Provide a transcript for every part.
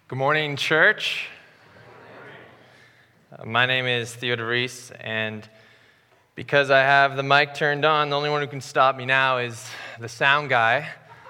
Good morning, church. My name is Theodore Reese, and because I have the mic turned on, the only one who can stop me now is the sound guy.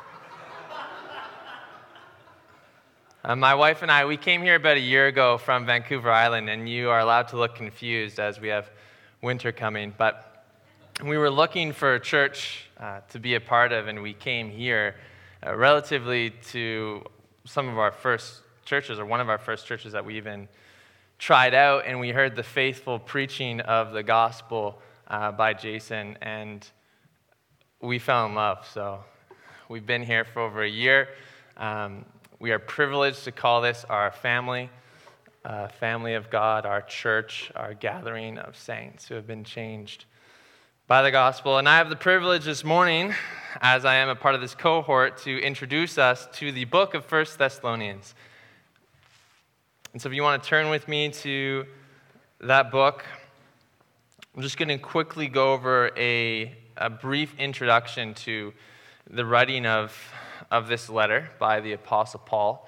My wife and I, we came here about a year ago from Vancouver Island, and you are allowed to look confused as we have winter coming, but we were looking for a church to be a part of, and we came here relatively to some of our first churches, or one of our first churches that we even tried out, and we heard the faithful preaching of the gospel by Jason, and we fell in love. So we've been here for over a year. We are privileged to call this our family of God, our church, our gathering of saints who have been changed by the gospel. And I have the privilege this morning, as I am a part of this cohort, to introduce us to the book of 1 Thessalonians. And so if you want to turn with me to that book, I'm just going to quickly go over a brief introduction to the writing of this letter by the Apostle Paul.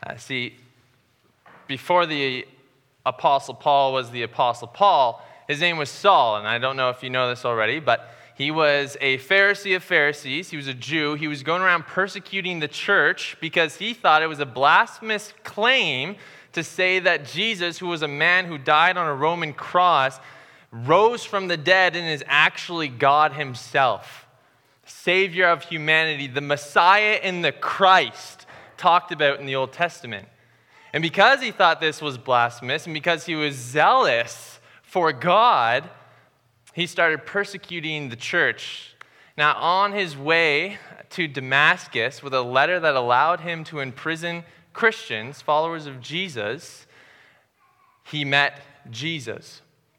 Before the Apostle Paul was the Apostle Paul, his name was Saul, and I don't know if you know this already, but he was a Pharisee of Pharisees. He was a Jew. He was going around persecuting the church because he thought it was a blasphemous claim to say that Jesus, who was a man who died on a Roman cross, rose from the dead and is actually God himself, Savior of humanity, the Messiah and the Christ talked about in the Old Testament. And because he thought this was blasphemous, and because he was zealous for God, he started persecuting the church. Now, on his way to Damascus with a letter that allowed him to imprison Christians, followers of Jesus, he met Jesus.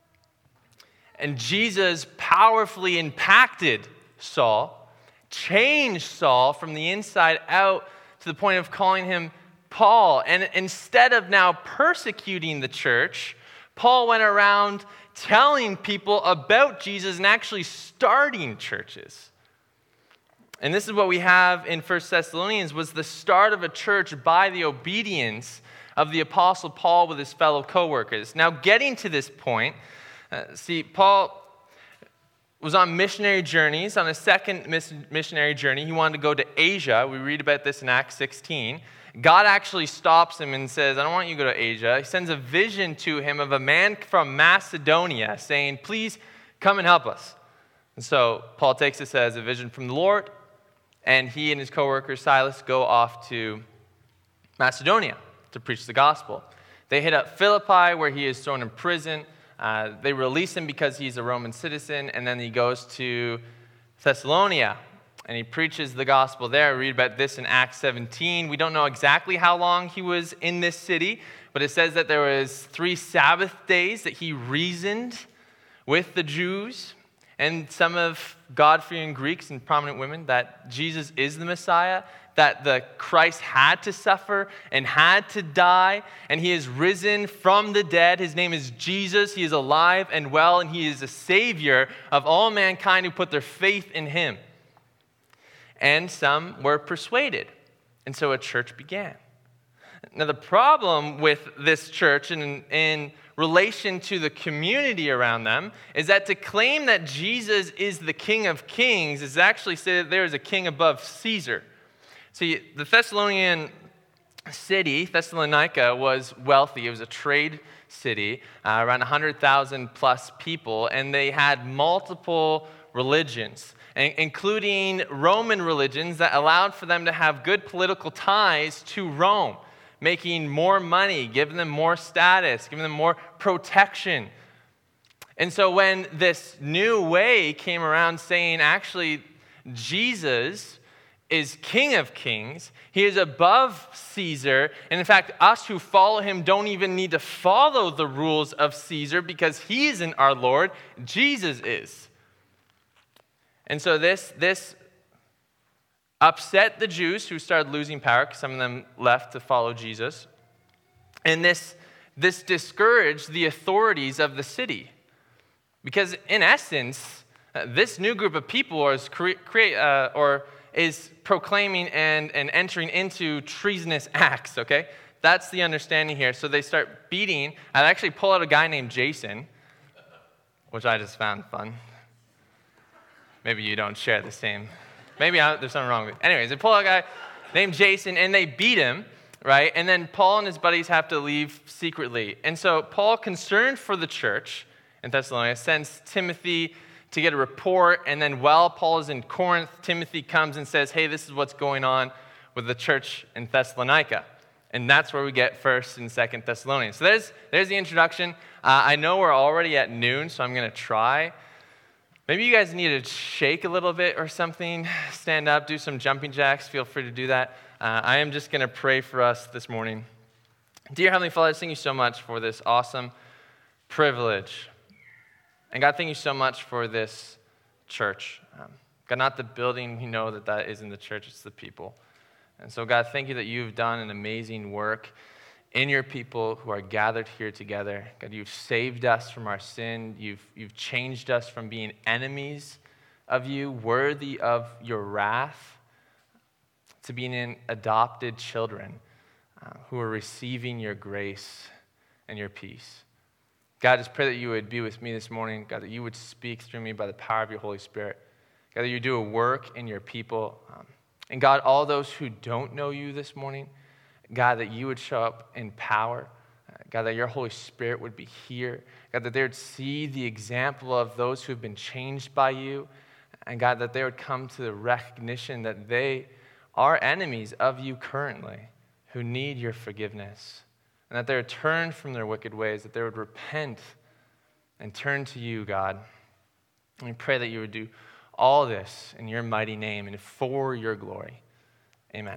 And Jesus powerfully impacted Saul, changed Saul from the inside out to the point of calling him Paul. And instead of now persecuting the church, Paul went around telling people about Jesus and actually starting churches. And this is what we have in 1 Thessalonians, was the start of a church by the obedience of the Apostle Paul with his fellow co-workers. Now, getting to this point, Paul was on missionary journeys. On a second missionary journey, he wanted to go to Asia. We read about this in Acts 16. God actually stops him and says, I don't want you to go to Asia. He sends a vision to him of a man from Macedonia saying, please come and help us. And so Paul takes this as a vision from the Lord, and he and his co-worker Silas go off to Macedonia to preach the gospel. They hit up Philippi, where he is thrown in prison. They release him because he's a Roman citizen, and then he goes to Thessalonica, and he preaches the gospel there. We read about this in Acts 17. We don't know exactly how long he was in this city, but it says that there was 3 Sabbath days that he reasoned with the Jews and some of God-fearing Greeks and prominent women that Jesus is the Messiah, that the Christ had to suffer and had to die, and he is risen from the dead. His name is Jesus. He is alive and well, and he is a Savior of all mankind who put their faith in him. And some were persuaded, and so a church began. Now, the problem with this church in relation to the community around them is that to claim that Jesus is the King of Kings is actually say that there is a king above Caesar. See, the Thessalonian city, Thessalonica, was wealthy. It was a trade city, around 100,000 plus people, and they had multiple religions, including Roman religions that allowed for them to have good political ties to Rome, making more money, giving them more status, giving them more protection. And so when this new way came around saying, actually, Jesus is King of Kings, he is above Caesar, and in fact, us who follow him don't even need to follow the rules of Caesar because he isn't our Lord, Jesus is. And so this upset the Jews, who started losing power because some of them left to follow Jesus. And this discouraged the authorities of the city. Because in essence, this new group of people is proclaiming and entering into treasonous acts, okay? That's the understanding here. So they start beating. I actually pull out a guy named Jason, which I just found fun. Maybe you don't share the same. Maybe there's something wrong with it. Anyways, they pull out a guy named Jason, and they beat him, right? And then Paul and his buddies have to leave secretly. And so Paul, concerned for the church in Thessalonica, sends Timothy to get a report. And then while Paul is in Corinth, Timothy comes and says, hey, this is what's going on with the church in Thessalonica. And that's where we get 1st and 2nd Thessalonians. So there's the introduction. I know we're already at noon, so I'm going to try. Maybe you guys need to shake a little bit or something. Stand up, do some jumping jacks. Feel free to do that. I am just going to pray for us this morning. Dear Heavenly Father, thank you so much for this awesome privilege. And God, thank you so much for this church. God, not the building, we know that isn't the church, it's the people. And so, God, thank you that you've done an amazing work in your people who are gathered here together. God, you've saved us from our sin. You've changed us from being enemies of you, worthy of your wrath, to being adopted children who are receiving your grace and your peace. God, I just pray that you would be with me this morning. God, that you would speak through me by the power of your Holy Spirit. God, that you do a work in your people. And God, all those who don't know you this morning, God, that you would show up in power. God, that your Holy Spirit would be here. God, that they would see the example of those who have been changed by you. And God, that they would come to the recognition that they are enemies of you currently, who need your forgiveness. And that they would turn from their wicked ways, that they would repent and turn to you, God. And we pray that you would do all this in your mighty name and for your glory. Amen.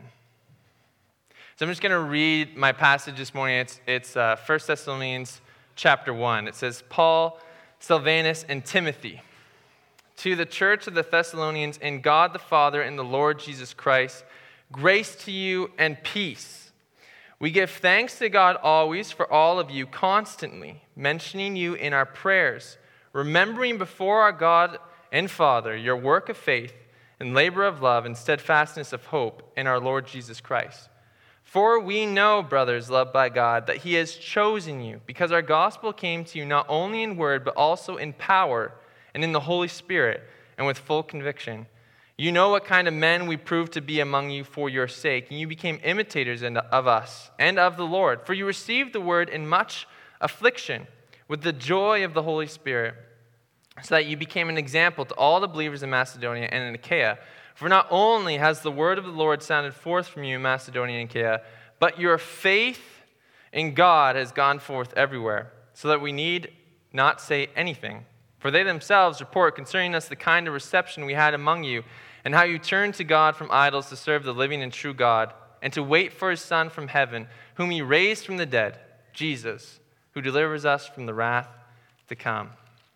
So I'm just going to read my passage this morning. It's 1 Thessalonians chapter 1. It says, Paul, Silvanus, and Timothy, to the church of the Thessalonians in God the Father and the Lord Jesus Christ, grace to you and peace. We give thanks to God always for all of you, constantly mentioning you in our prayers, remembering before our God and Father your work of faith and labor of love and steadfastness of hope in our Lord Jesus Christ. For we know, brothers loved by God, that he has chosen you, because our gospel came to you not only in word, but also in power and in the Holy Spirit and with full conviction. You know what kind of men we proved to be among you for your sake, and you became imitators of us and of the Lord. For you received the word in much affliction with the joy of the Holy Spirit, so that you became an example to all the believers in Macedonia and in Achaia. For not only has the word of the Lord sounded forth from you in Macedonia and Achaia, but your faith in God has gone forth everywhere, so that we need not say anything. For they themselves report concerning us the kind of reception we had among you, and how you turned to God from idols to serve the living and true God, and to wait for his Son from heaven, whom he raised from the dead, Jesus, who delivers us from the wrath to come.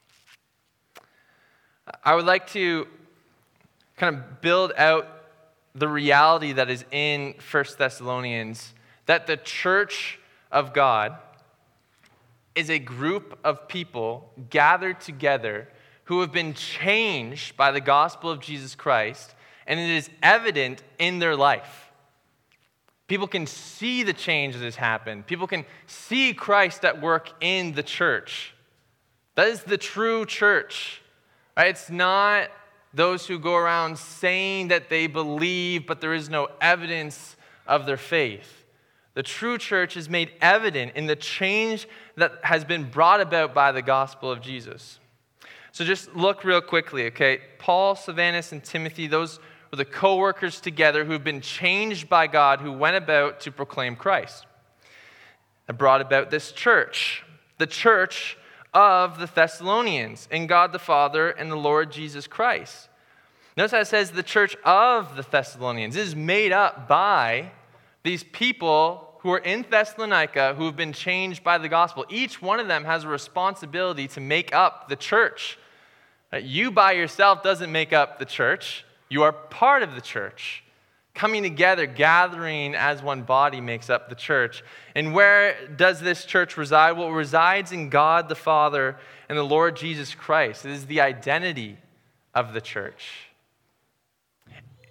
I would like to kind of build out the reality that is in 1 Thessalonians, that the church of God is a group of people gathered together who have been changed by the gospel of Jesus Christ, and it is evident in their life. People can see the change that has happened. People can see Christ at work in the church. That is the true church. Right? It's not those who go around saying that they believe, but there is no evidence of their faith. The true church is made evident in the change that has been brought about by the gospel of Jesus. So just look real quickly, okay? Paul, Silvanus, and Timothy, those were the co-workers together who have been changed by God, who went about to proclaim Christ and brought about this church, the church of the Thessalonians in God the Father and the Lord Jesus Christ. Notice how it says the church of the Thessalonians. It is made up by these people who are in Thessalonica who have been changed by the gospel. Each one of them has a responsibility to make up the church. You by yourself doesn't make up the church. You are part of the church. Coming together, gathering as one body makes up the church. And where does this church reside? Well, it resides in God the Father and the Lord Jesus Christ. It is the identity of the church.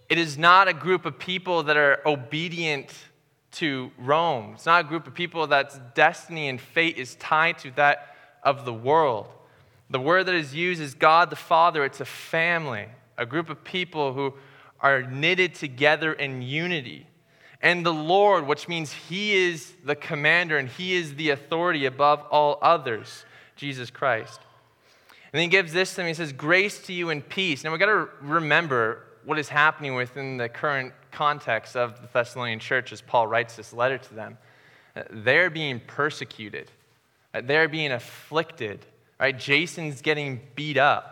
It is not a group of people that are obedient to Rome. It's not a group of people that's destiny and fate is tied to that of the world. The word that is used is God the Father. It's a family, a group of people who are knitted together in unity. And the Lord, which means He is the commander and He is the authority above all others, Jesus Christ. And then He gives this to me. He says, grace to you and peace. Now we've got to remember what is happening within the current context of the Thessalonian church as Paul writes this letter to them. They're being persecuted. They're being afflicted. Right? Jason's getting beat up.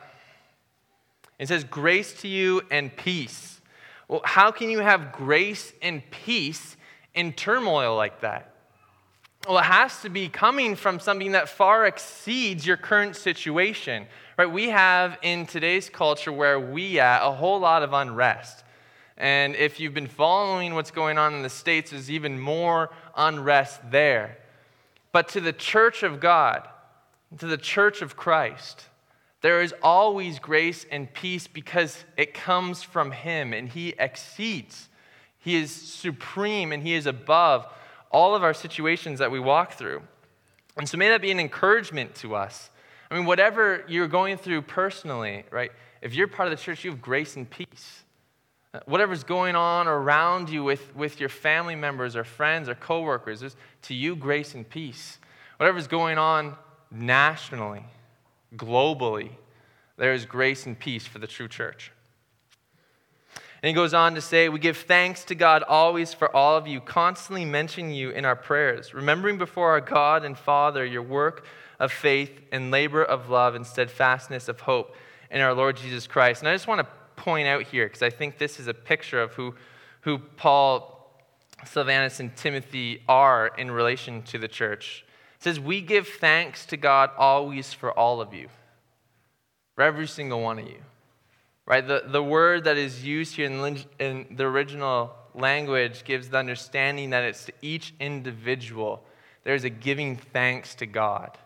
It says, grace to you and peace. Well, how can you have grace and peace in turmoil like that? Well, it has to be coming from something that far exceeds your current situation. Right? We have in today's culture where we at a whole lot of unrest. And if you've been following what's going on in the States, there's even more unrest there. But to the church of God, to the church of Christ, there is always grace and peace because it comes from Him and He exceeds. He is supreme and He is above all of our situations that we walk through. And so may that be an encouragement to us. I mean, whatever you're going through personally, right? If you're part of the church, you have grace and peace. Whatever's going on around you with your family members or friends or coworkers, there's to you grace and peace. Whatever's going on nationally, globally, there is grace and peace for the true church. And he goes on to say, we give thanks to God always for all of you, constantly mentioning you in our prayers, remembering before our God and Father your work of faith and labor of love and steadfastness of hope in our Lord Jesus Christ. And I just want to point out here, because I think this is a picture of who Paul, Silvanus, and Timothy are in relation to the church. It says, we give thanks to God always for all of you. For every single one of you. Right? The word that is used here in the original language gives the understanding that it's to each individual. There's a giving thanks to God.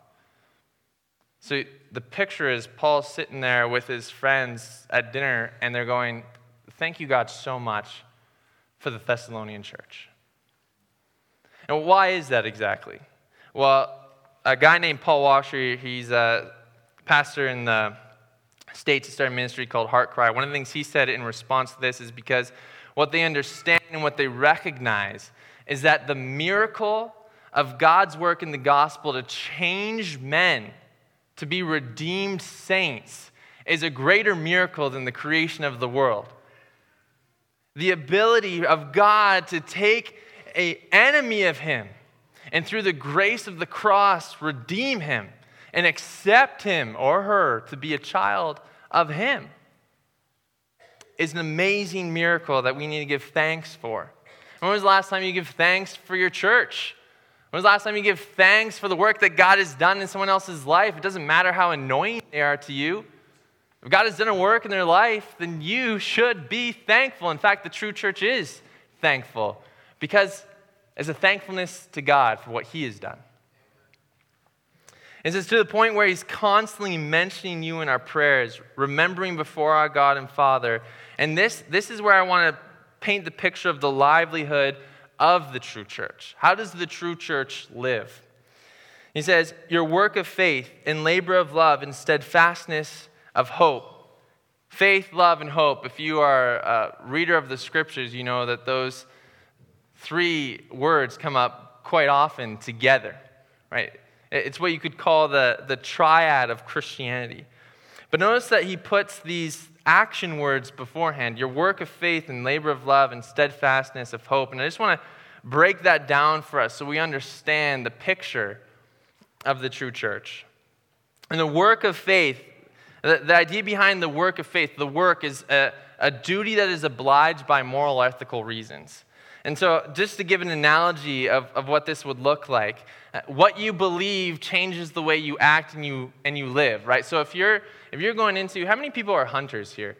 So the picture is Paul sitting there with his friends at dinner, and they're going, thank you, God, so much for the Thessalonian church. And why is that exactly? Well, a guy named Paul Washer, he's a pastor in the States that started a ministry called Heart Cry. One of the things he said in response to this is because what they understand and what they recognize is that the miracle of God's work in the gospel to change men to be redeemed saints is a greater miracle than the creation of the world. The ability of God to take an enemy of Him and through the grace of the cross redeem him and accept him or her to be a child of Him is an amazing miracle that we need to give thanks for. When was the last time you give thanks for your church? When was the last time you give thanks for the work that God has done in someone else's life? It doesn't matter how annoying they are to you. If God has done a work in their life, then you should be thankful. In fact, the true church is thankful because it's a thankfulness to God for what He has done. It says to the point where He's constantly mentioning you in our prayers, remembering before our God and Father. And this is where I want to paint the picture of the livelihood of the true church. How does the true church live? He says, your work of faith and labor of love and steadfastness of hope. Faith, love, and hope. If you are a reader of the scriptures, you know that those three words come up quite often together, right? It's what you could call the triad of Christianity. But notice that he puts these action words beforehand, your work of faith and labor of love and steadfastness of hope. And I just want to break that down for us so we understand the picture of the true church. And the work of faith, the idea behind the work of faith, the work is a duty that is obliged by moral, ethical reasons. And so just to give an analogy of what this would look like, what you believe changes the way you act and you live, right? So if you're going into, how many people are hunters here?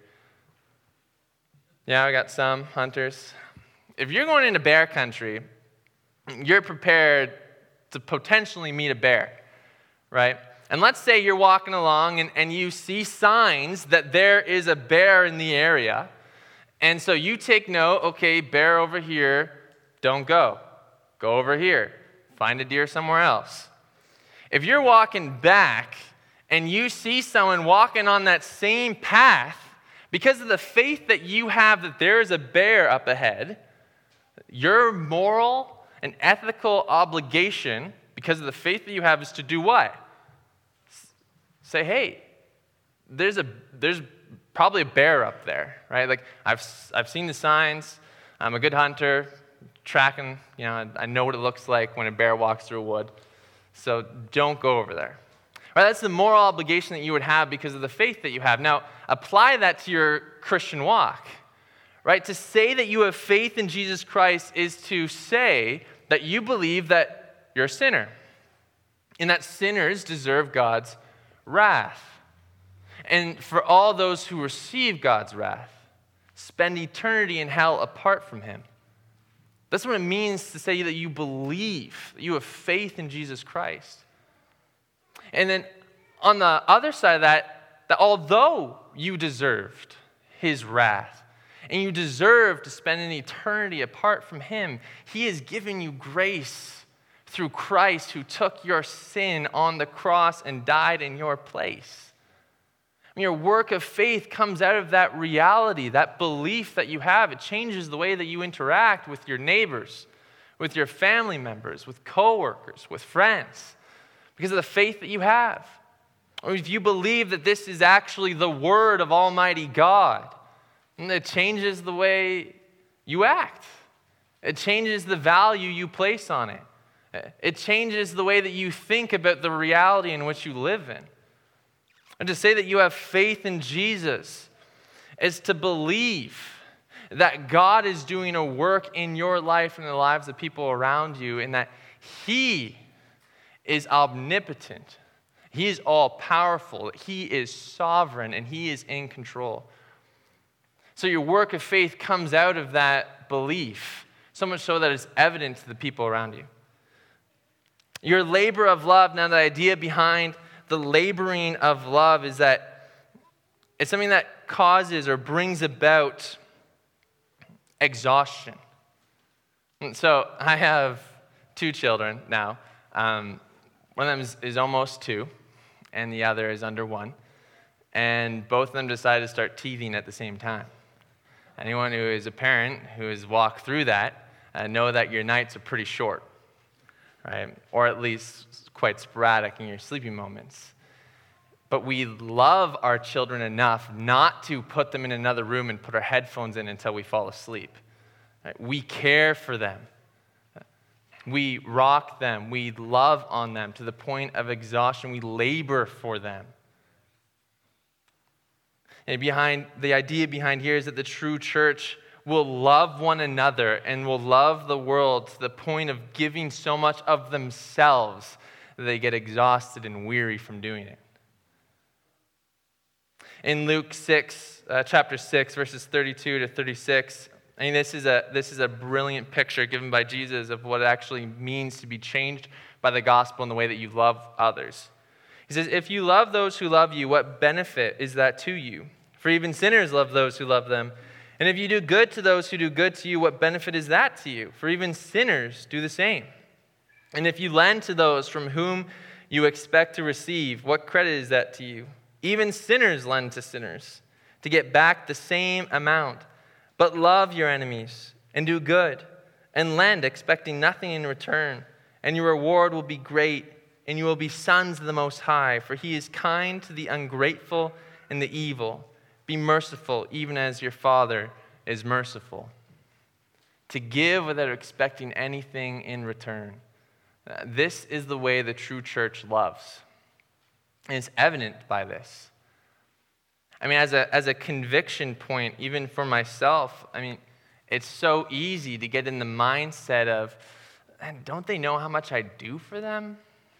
Yeah, I got some hunters. If you're going into bear country, you're prepared to potentially meet a bear, right? And let's say you're walking along and you see signs that there is a bear in the area. And so you take note, okay, bear over here, don't go. Go over here. Find a deer somewhere else. If you're walking back and you see someone walking on that same path, because of the faith that you have that there is a bear up ahead, your moral and ethical obligation, because of the faith that you have, is to do what? Say, hey, there's probably a bear up there, right? Like, I've seen the signs. I'm a good hunter, tracking, I know what it looks like when a bear walks through a wood. So don't go over there. Right, that's the moral obligation that you would have because of the faith that you have. Now, apply that to your Christian walk. Right? To say that you have faith in Jesus Christ is to say that you believe that you're a sinner and that sinners deserve God's wrath. And for all those who receive God's wrath, spend eternity in hell apart from him. That's what it means to say that you believe, that you have faith in Jesus Christ. And then on the other side of that although you deserved his wrath and you deserve to spend an eternity apart from him, he has given you grace through Christ who took your sin on the cross and died in your place. Your work of faith comes out of that reality, that belief that you have. It changes the way that you interact with your neighbors, with your family members, with coworkers, with friends, because of the faith that you have. Or if you believe that this is actually the word of Almighty God, and it changes the way you act. It changes the value you place on it. It changes the way that you think about the reality in which you live in. And to say that you have faith in Jesus is to believe that God is doing a work in your life and in the lives of people around you, and that he is omnipotent. He is all-powerful. He is sovereign, and he is in control. So your work of faith comes out of that belief, so much so that it's evident to the people around you. Your labor of love, now the idea behind the laboring of love is that it's something that causes or brings about exhaustion. And so I have 2 children now. One of them is almost 2, and the other is under 1. And both of them decided to start teething at the same time. Anyone who is a parent who has walked through that know that your nights are pretty short, right? Or at least quite sporadic in your sleeping moments. But we love our children enough not to put them in another room and put our headphones in until we fall asleep. Right? We care for them. We rock them. We love on them to the point of exhaustion. We labor for them. And the idea behind here is that the true church will love one another and will love the world to the point of giving so much of themselves that they get exhausted and weary from doing it. In Luke 6, chapter 6, verses 32 to 36, I mean, this is a brilliant picture given by Jesus of what it actually means to be changed by the gospel in the way that you love others. He says, if you love those who love you, what benefit is that to you? For even sinners love those who love them. And if you do good to those who do good to you, what benefit is that to you? For even sinners do the same. And if you lend to those from whom you expect to receive, what credit is that to you? Even sinners lend to sinners to get back the same amount. But love your enemies and do good and lend, expecting nothing in return. And your reward will be great, and you will be sons of the Most High, for he is kind to the ungrateful and the evil. Be merciful, even as your Father is merciful. To give without expecting anything in return. This is the way the true church loves. And it's evident by this. I mean, as a conviction point, even for myself, I mean, it's so easy to get in the mindset of, don't they know how much I do for them?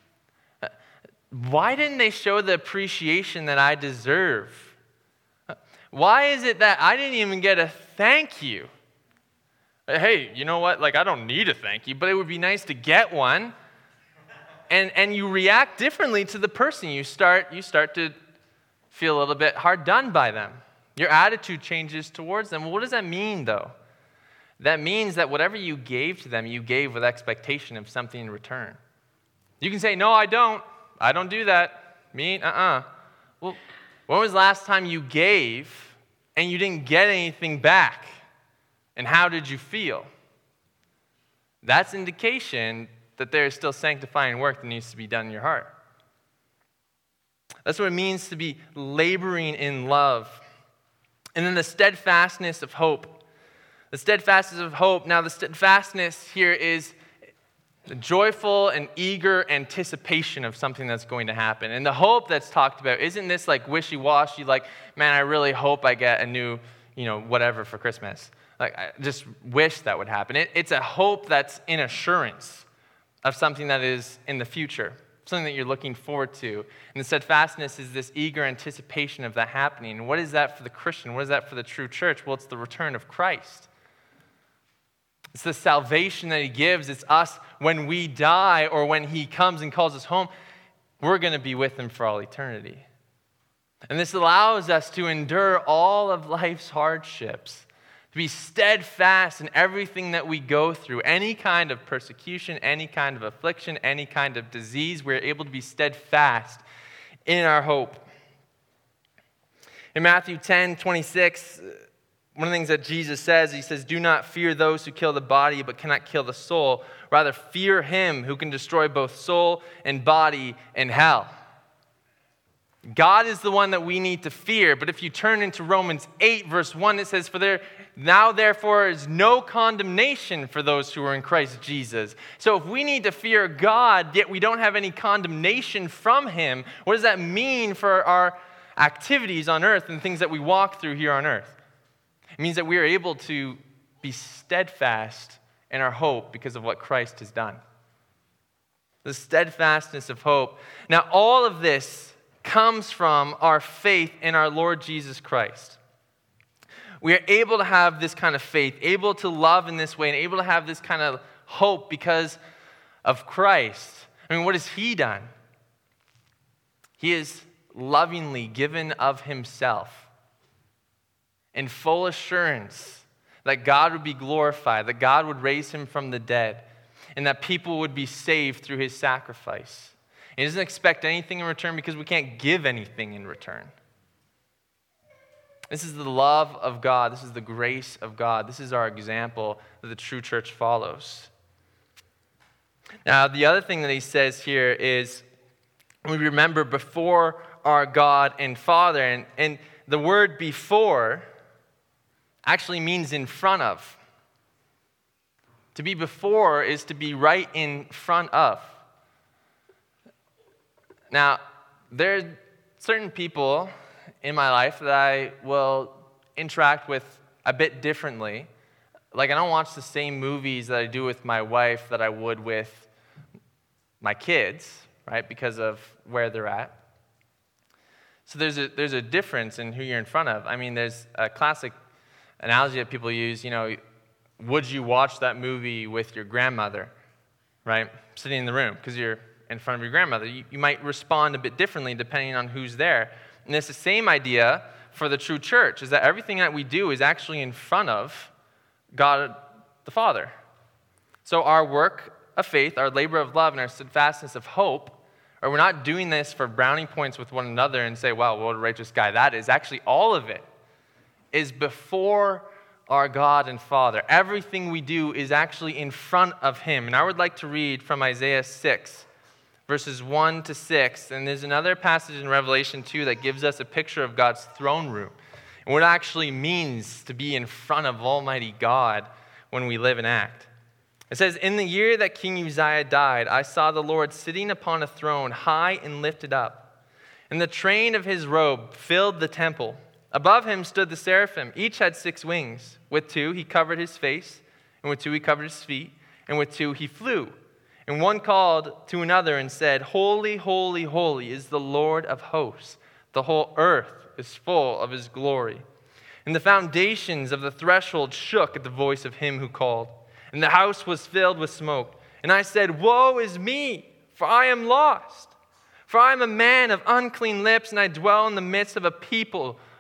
Why didn't they show the appreciation that I deserve? Why is it that I didn't even get a thank you? Hey, you know what? Like, I don't need a thank you, but it would be nice to get one. And you react differently to the person. You start to feel a little bit hard done by them. Your attitude changes towards them. Well, what does that mean, though? That means that whatever you gave to them, you gave with expectation of something in return. You can say, no, I don't. I don't do that. Me, Well, when was the last time you gave and you didn't get anything back? And how did you feel? That's indication that there is still sanctifying work that needs to be done in your heart. That's what it means to be laboring in love. And then the steadfastness of hope. The steadfastness of hope. Now, the steadfastness here is the joyful and eager anticipation of something that's going to happen. And the hope that's talked about isn't this like wishy-washy, like, man, I really hope I get a new, whatever for Christmas. Like, I just wish that would happen. It's a hope that's in assurance of something that is in the future, something that you're looking forward to. And the steadfastness is this eager anticipation of that happening. And what is that for the Christian? What is that for the true church? Well, it's the return of Christ. It's the salvation that he gives. It's us when we die or when he comes and calls us home, we're going to be with him for all eternity. And this allows us to endure all of life's hardships, to be steadfast in everything that we go through, any kind of persecution, any kind of affliction, any kind of disease. We're able to be steadfast in our hope. In Matthew 10:26, one of the things that Jesus says, he says, do not fear those who kill the body but cannot kill the soul. Rather, fear him who can destroy both soul and body in hell. God is the one that we need to fear. But if you turn into Romans 8, verse 1, it says, now therefore is no condemnation for those who are in Christ Jesus. So if we need to fear God, yet we don't have any condemnation from him, what does that mean for our activities on earth and things that we walk through here on earth? It means that we are able to be steadfast in our hope because of what Christ has done. The steadfastness of hope. Now, all of this comes from our faith in our Lord Jesus Christ. We are able to have this kind of faith, able to love in this way, and able to have this kind of hope because of Christ. I mean, what has he done? He has lovingly given of himself in full assurance that God would be glorified, that God would raise him from the dead, and that people would be saved through his sacrifice. He doesn't expect anything in return because we can't give anything in return. This is the love of God. This is the grace of God. This is our example that the true church follows. Now, the other thing that he says here is we remember before our God and Father. And the word before actually means in front of. To be before is to be right in front of. Now, there are certain people in my life that I will interact with a bit differently. Like, I don't watch the same movies that I do with my wife that I would with my kids, right, because of where they're at. So there's a difference in who you're in front of. I mean, there's a classic analogy that people use, would you watch that movie with your grandmother, right, sitting in the room, because you're in front of your grandmother. You might respond a bit differently depending on who's there. And it's the same idea for the true church, is that everything that we do is actually in front of God the Father. So our work of faith, our labor of love, and our steadfastness of hope, or we're not doing this for brownie points with one another and say, wow, what a righteous guy that is. Actually, all of it is before our God and Father. Everything we do is actually in front of him. And I would like to read from Isaiah 6, verses 1 to 6. And there's another passage in Revelation 2 that gives us a picture of God's throne room and what it actually means to be in front of Almighty God when we live and act. It says, in the year that King Uzziah died, I saw the Lord sitting upon a throne, high and lifted up, and the train of his robe filled the temple. Above him stood the seraphim. Each had 6 wings. With 2 he covered his face, and with 2 he covered his feet, and with 2 he flew. And one called to another and said, holy, holy, holy is the Lord of hosts. The whole earth is full of his glory. And the foundations of the threshold shook at the voice of him who called. And the house was filled with smoke. And I said, woe is me, for I am lost. For I am a man of unclean lips, and I dwell in the midst of a people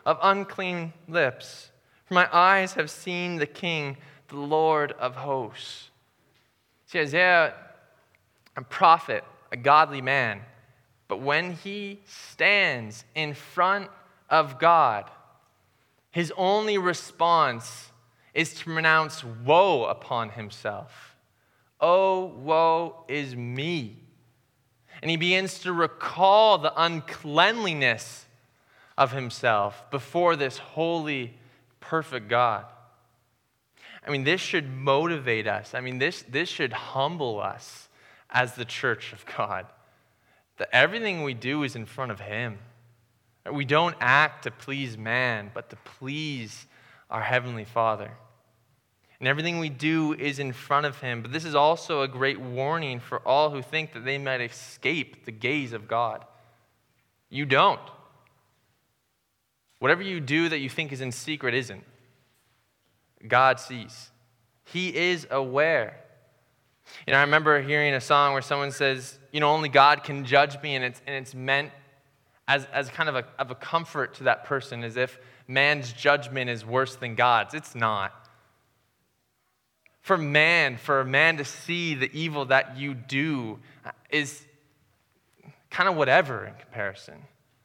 of unclean lips. For my eyes have seen the King, the Lord of hosts. See, Isaiah, a prophet, a godly man, but when he stands in front of God, his only response is to pronounce woe upon himself. Oh, woe is me. And he begins to recall the uncleanliness of himself before this holy, perfect God. I mean, this should motivate us. I mean, this should humble us as the church of God. That everything we do is in front of him. We don't act to please man, but to please our Heavenly Father. And everything we do is in front of him. But this is also a great warning for all who think that they might escape the gaze of God. You don't. Whatever you do that you think is in secret isn't. God sees. He is aware. I remember hearing a song where someone says, only God can judge me, and it's meant as kind of a comfort to that person, as if man's judgment is worse than God's. It's not. For a man to see the evil that you do is kind of whatever in comparison.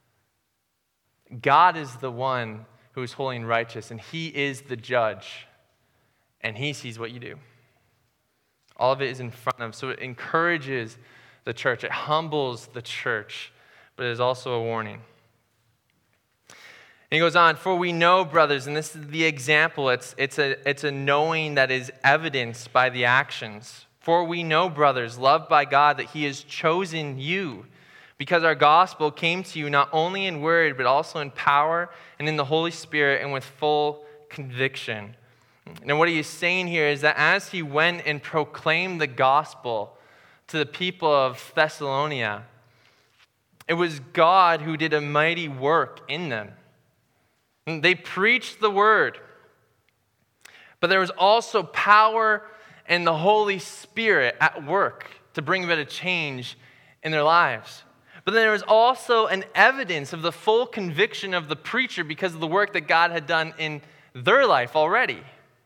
God is the one who is holy and righteous, and he is the judge, and he sees what you do. All of it is in front of him. So it encourages the church. It humbles the church, but it is also a warning. And he goes on, for we know, brothers, and this is the example, it's a knowing that is evidenced by the actions. For we know, brothers, loved by God, that he has chosen you, because our gospel came to you not only in word, but also in power and in the Holy Spirit and with full conviction. And what he is saying here is that as he went and proclaimed the gospel to the people of Thessalonica, it was God who did a mighty work in them. And they preached the word, but there was also power and the Holy Spirit at work to bring about a change in their lives. But then there was also an evidence of the full conviction of the preacher because of the work that God had done in their life already.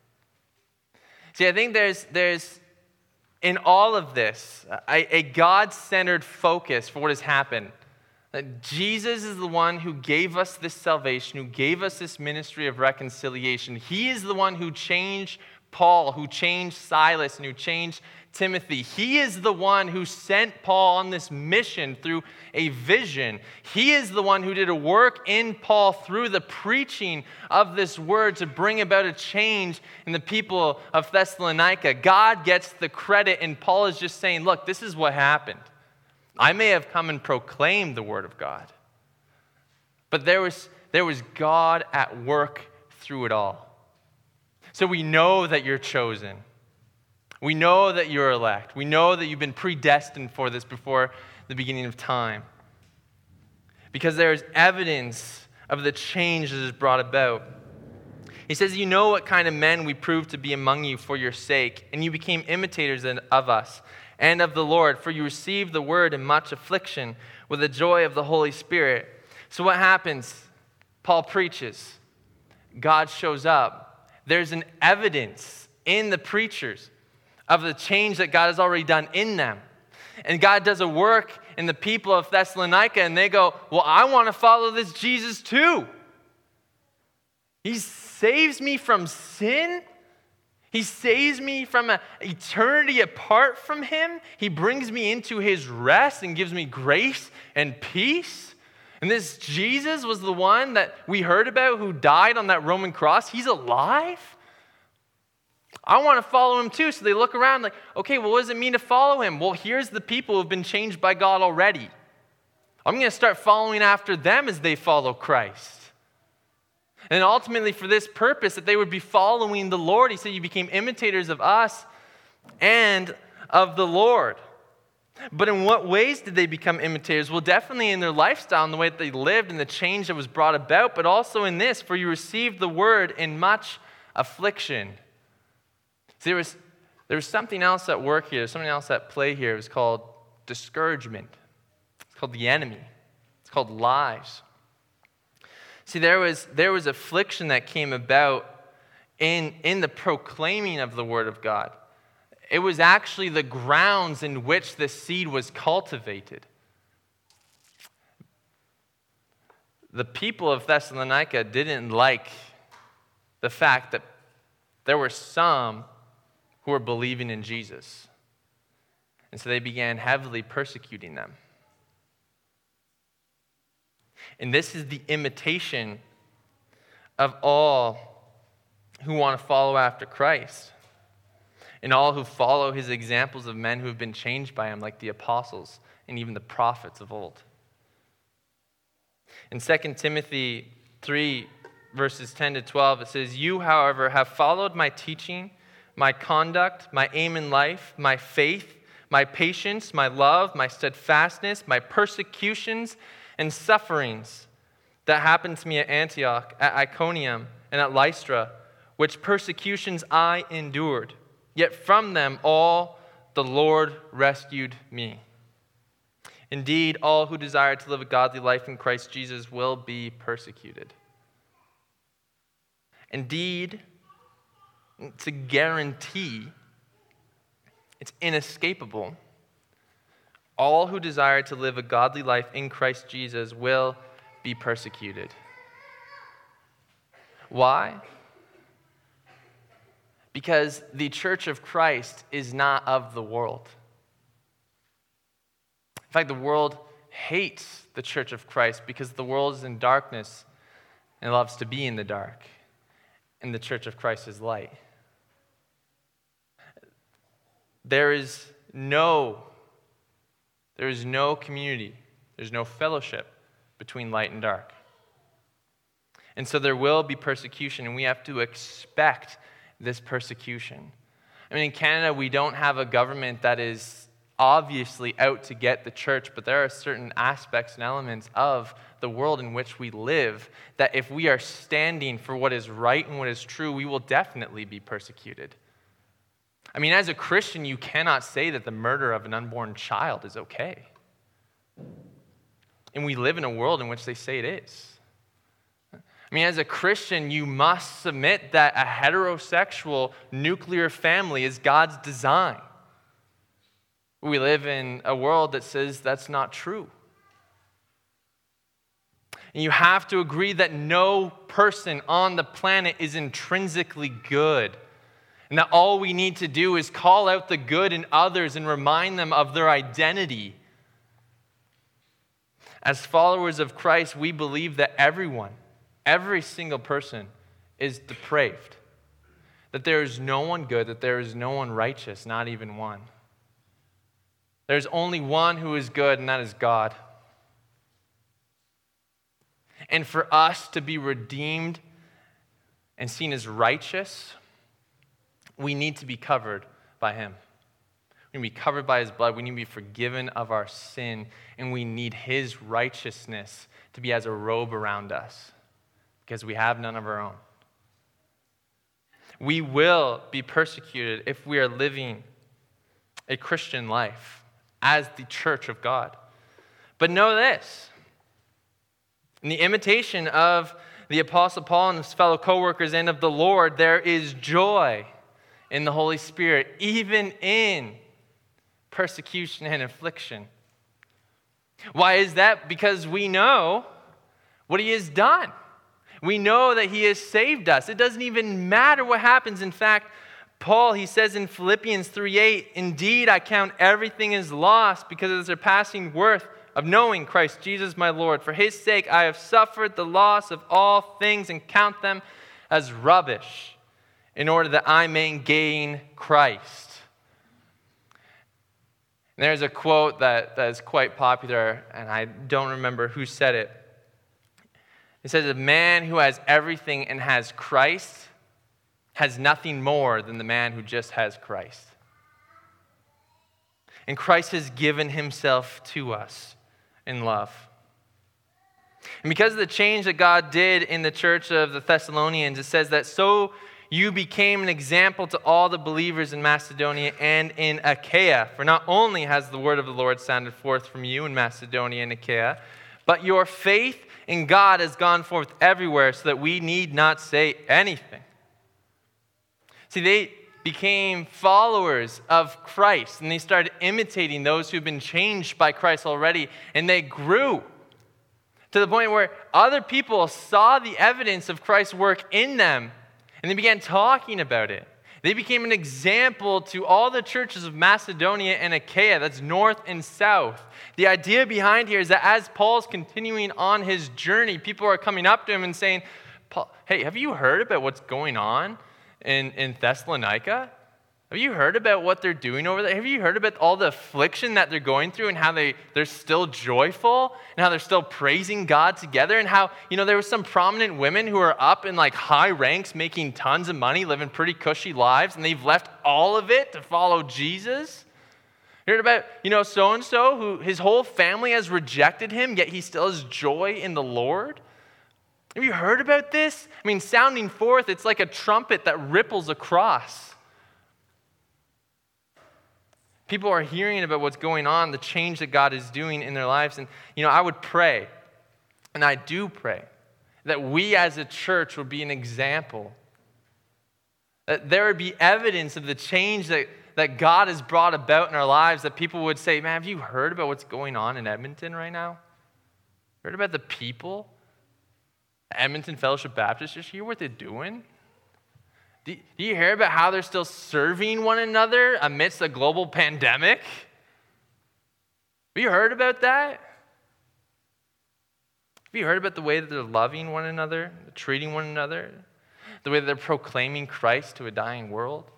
See, I think there's in all of this a God-centered focus for what has happened. That Jesus is the one who gave us this salvation, who gave us this ministry of reconciliation. He is the one who changed Paul, who changed Silas, and who changed Timothy. He is the one who sent Paul on this mission through a vision. He is the one who did a work in Paul through the preaching of this word to bring about a change in the people of Thessalonica. God gets the credit, and Paul is just saying, look, this is what happened. I may have come and proclaimed the word of God, but there was God at work through it all. So we know that you're chosen. We know that you're elect. We know that you've been predestined for this before the beginning of time. Because there is evidence of the change that is brought about. He says, you know what kind of men we proved to be among you for your sake, and you became imitators of us and of the Lord, for you received the word in much affliction with the joy of the Holy Spirit. So what happens? Paul preaches. God shows up. There's an evidence in the preachers of the change that God has already done in them. And God does a work in the people of Thessalonica, and they go, well, I want to follow this Jesus too. He saves me from sin. He saves me from an eternity apart from him. He brings me into his rest and gives me grace and peace. And this Jesus was the one that we heard about who died on that Roman cross. He's alive. I want to follow him too. So they look around like, okay, well, what does it mean to follow him? Well, here's the people who have been changed by God already. I'm going to start following after them as they follow Christ. And ultimately for this purpose, that they would be following the Lord. He said, you became imitators of us and of the Lord. But in what ways did they become imitators? Well, definitely in their lifestyle, in the way that they lived, and the change that was brought about, but also in this, for you received the word in much affliction. See, there was something else at work here, something else at play here. It was called discouragement. It's called the enemy. It's called lies. See, there was affliction that came about in the proclaiming of the word of God. It was actually the grounds in which the seed was cultivated. The people of Thessalonica didn't like the fact that there were some who were believing in Jesus. And so they began heavily persecuting them. And this is the imitation of all who want to follow after Christ, and all who follow his examples of men who have been changed by him, like the apostles and even the prophets of old. In 2 Timothy 3, verses 10 to 12, it says, "You, however, have followed my teaching, my conduct, my aim in life, my faith, my patience, my love, my steadfastness, my persecutions and sufferings that happened to me at Antioch, at Iconium, and at Lystra, which persecutions I endured. Yet from them all the Lord rescued me. Indeed, all who desire to live a godly life in Christ Jesus will be persecuted." Indeed, it's a guarantee. It's inescapable. All who desire to live a godly life in Christ Jesus will be persecuted. Why? Because the church of Christ is not of the world. In fact, the world hates the church of Christ because the world is in darkness and loves to be in the dark. And the church of Christ is light. There is no community, there's no fellowship between light and dark. And so there will be persecution, and we have to expect this persecution. I mean, in Canada, we don't have a government that is obviously out to get the church, but there are certain aspects and elements of the world in which we live that if we are standing for what is right and what is true, we will definitely be persecuted. I mean, as a Christian, you cannot say that the murder of an unborn child is okay. And we live in a world in which they say it is. I mean, as a Christian, you must submit that a heterosexual nuclear family is God's design. We live in a world that says that's not true. And you have to agree that no person on the planet is intrinsically good. And that all we need to do is call out the good in others and remind them of their identity. As followers of Christ, we believe that everyone, every single person is depraved. That there is no one good, that there is no one righteous, not even one. There's only one who is good, and that is God. And for us to be redeemed and seen as righteous, we need to be covered by him. We need to be covered by his blood. We need to be forgiven of our sin, and we need his righteousness to be as a robe around us because we have none of our own. We will be persecuted if we are living a Christian life as the church of God. But know this, in the imitation of the Apostle Paul and his fellow co-workers and of the Lord, there is joy in the Holy Spirit, even in persecution and affliction. Why is that? Because we know what he has done. We know that he has saved us. It doesn't even matter what happens. In fact, Paul, he says in Philippians 3:8, "Indeed, I count everything as lost because of the surpassing worth of knowing Christ Jesus my Lord. For his sake I have suffered the loss of all things and count them as rubbish, in order that I may gain Christ." And there's a quote that is quite popular, and I don't remember who said it. It says, "A man who has everything and has Christ has nothing more than the man who just has Christ." And Christ has given himself to us in love. And because of the change that God did in the church of the Thessalonians, it says that so you became an example to all the believers in Macedonia and in Achaia. For not only has the word of the Lord sounded forth from you in Macedonia and Achaia, But your faith in God has gone forth everywhere so that we need not say anything. See, they became followers of Christ, and they started imitating those who've been changed by Christ already, and they grew to the point where other people saw the evidence of Christ's work in them, and they began talking about it. They became an example to all the churches of Macedonia and Achaia, that's north and south. The idea behind here is that as Paul's continuing on his journey, people are coming up to him and saying, Paul, hey, have you heard about what's going on in Thessalonica? Have you heard about what they're doing over there? Have you heard about all the affliction that they're going through and how they're still joyful and how they're still praising God together and how, there were some prominent women who are up in like high ranks making tons of money, living pretty cushy lives, and they've left all of it to follow Jesus? You heard about, so-and-so who his whole family has rejected him, yet he still has joy in the Lord? Have you heard about this? Sounding forth, it's like a trumpet that ripples across. People are hearing about what's going on, the change that God is doing in their lives. And, I would pray, and I do pray, that we as a church would be an example. That there would be evidence of the change that God has brought about in our lives, that people would say, man, have you heard about what's going on in Edmonton right now? Heard about the people? Edmonton Fellowship Baptist, did you hear what they're doing? Do you hear about how they're still serving one another amidst a global pandemic? Have you heard about that? Have you heard about the way that they're loving one another, treating one another, the way that they're proclaiming Christ to a dying world?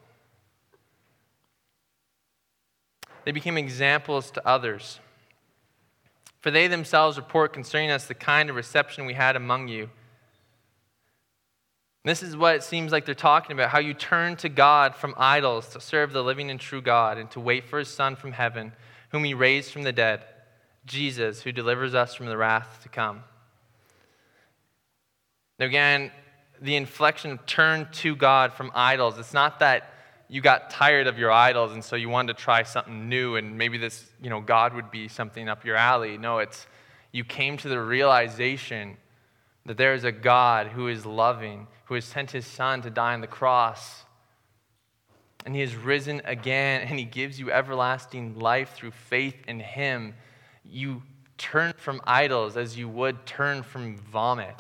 They became examples to others. For they themselves report concerning us the kind of reception we had among you. This is what it seems like they're talking about, how you turn to God from idols to serve the living and true God and to wait for his Son from heaven, whom he raised from the dead, Jesus, who delivers us from the wrath to come. Now again, the inflection of turn to God from idols, it's not that you got tired of your idols and so you wanted to try something new and maybe this, God would be something up your alley. No, it's you came to the realization that there is a God who is loving, who has sent his Son to die on the cross. And he has risen again, and he gives you everlasting life through faith in him. You turn from idols as you would turn from vomit.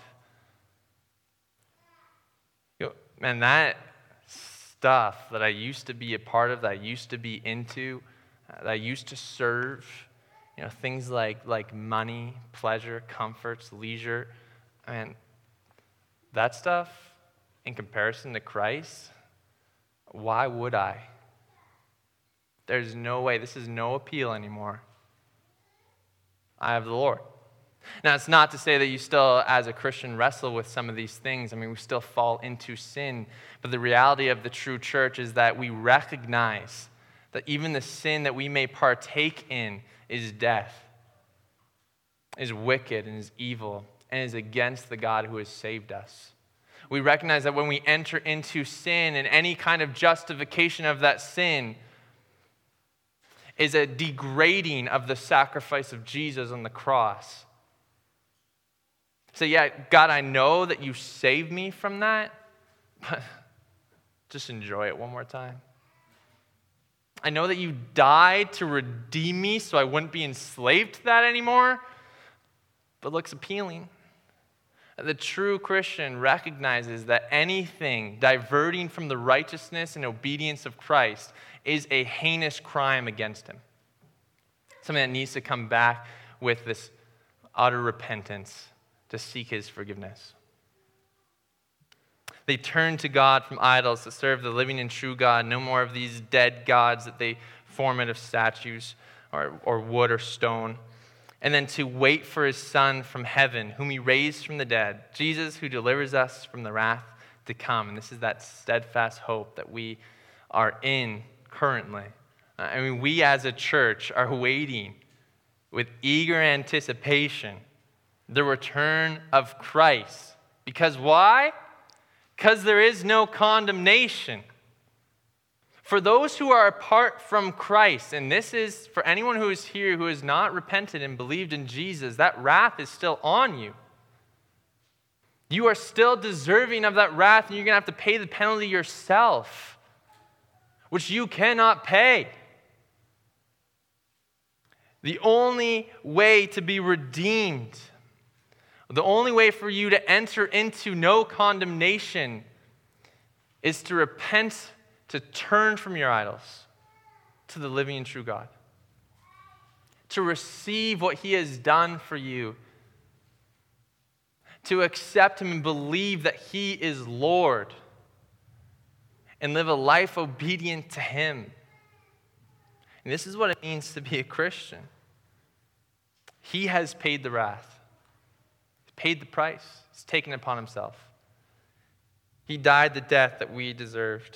Man, that stuff that I used to be a part of, that I used to be into, that I used to serve, things like money, pleasure, comforts, leisure, and that stuff, in comparison to Christ, why would I? There's no way. This is no appeal anymore. I have the Lord. Now, it's not to say that you still, as a Christian, wrestle with some of these things. We still fall into sin. But the reality of the true church is that we recognize that even the sin that we may partake in is death, is wicked, and is evil, and is against the God who has saved us. We recognize that when we enter into sin and any kind of justification of that sin is a degrading of the sacrifice of Jesus on the cross. So yeah, God, I know that you saved me from that, but just enjoy it one more time. I know that you died to redeem me so I wouldn't be enslaved to that anymore, but it looks appealing. The true Christian recognizes that anything diverting from the righteousness and obedience of Christ is a heinous crime against him. Something that needs to come back with this utter repentance to seek his forgiveness. They turn to God from idols to serve the living and true God. No more of these dead gods that they form out of statues or wood or stone. And then to wait for his Son from heaven, whom he raised from the dead, Jesus, who delivers us from the wrath to come. And this is that steadfast hope that we are in currently. We as a church are waiting with eager anticipation the return of Christ. Because why? Because there is no condemnation For those who are apart from Christ, and this is for anyone who is here who has not repented and believed in Jesus, that wrath is still on you. You are still deserving of that wrath, and you're going to have to pay the penalty yourself, which you cannot pay. The only way to be redeemed, the only way for you to enter into no condemnation is to repent, to turn from your idols to the living and true God, to receive what He has done for you, to accept Him and believe that He is Lord, and live a life obedient to Him. And this is what it means to be a Christian. He has paid the wrath. He's paid the price. He's taken it upon Himself. He died the death that we deserved.